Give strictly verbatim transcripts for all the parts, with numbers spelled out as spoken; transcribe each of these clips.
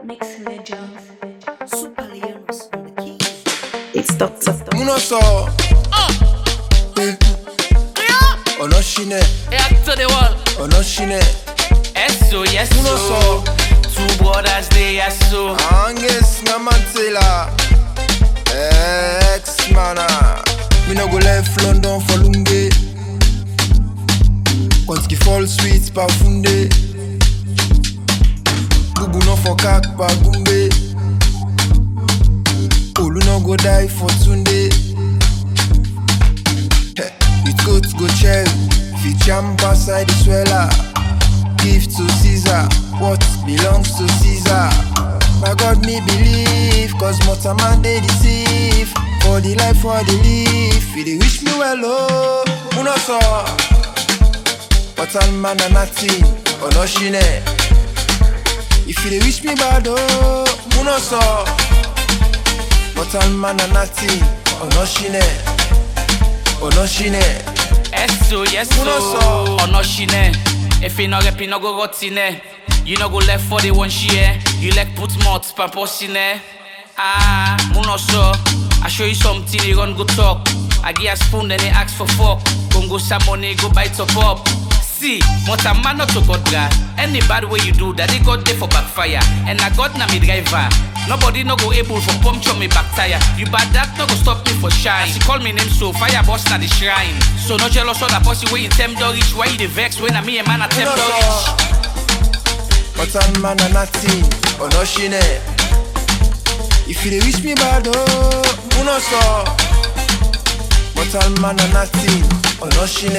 Mix Legends. Super Leonos on the keys. It's Doctor Uno so Ono shine Back to the wall. Ono shine Yes, so, yes, Uno so. so Two brothers, they yes, so. Angus Namantela Ex-mana Me no go left London for Lunge Kwanski fall sweet pa funde Bubu no for kak pa gumbe Olu no go die for Tunde Heh, it go to go check Fi jump outside the sweller Give to Caesar what belongs to Caesar My God me believe Cause most man they deceive For the life for the live If they wish me well oh Uno so But all man a nothing Ono shine If they wish me bad oh Uno so But all man a nothing Ono shine Ono shine Yes, so, yes, Uno so. so. Ono shine. If you no rep, you no go rotine. You no go left for the one share. You like put mots, pamposine. Ah, Uno so. I show you something, you run go talk. I give a spoon, then they ask for fuck. Congo some money, go buy top up. See, what a man not to God God. Any bad way you do that, they got there for backfire. And I got na me driver. Nobody no go able for puncture me back tire. You bad that no go stop me for shine. She call me name so fire boss na the shrine. So no jealous of that pussy way in temp do reach. Why you the vex when I me a man a temp do reach? But all man a nothing Ono shine If you dey wish me bad oh Uno so But all man a nothing Ono shine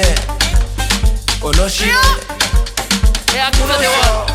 Ono shine Yeah, go to the wall.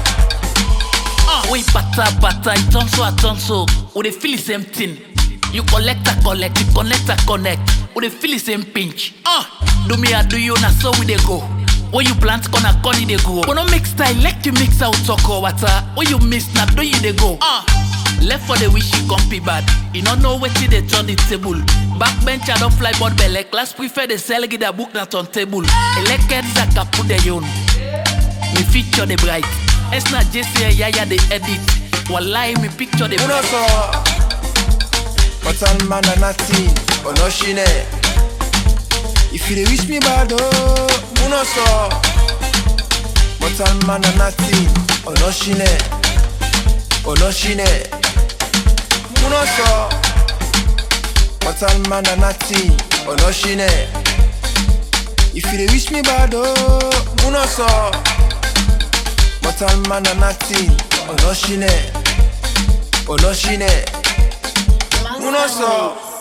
We pata pata, it turn so, I turn so. We dey feel the same thing. You collect, I collect, you connect, I connect. We dey feel the same pinch. Uh, do me, I do you, na so we dey go. When you plant, gonna corny they go. When no mix style, like you mix out talk or water. When you miss, na do you they go. Uh, left for the wish you compy bad. You don't know what they turn the table. Backbench, I don't fly board belly. Class prefer the sell, get a book not on table. Elected Zaka put the yon. Me feature the bright. It's not just here, yaya they edit. Wallahi me picture the Uno bright. so But all man a nothing Ono shine If you dey wish me bad oh Uno so But all man a nothing Ono shine Ono shine Uno so But all man a nothing Ono shine If you dey wish me bad oh Uno so But all man a nothing Ono shine Ono shine Uno so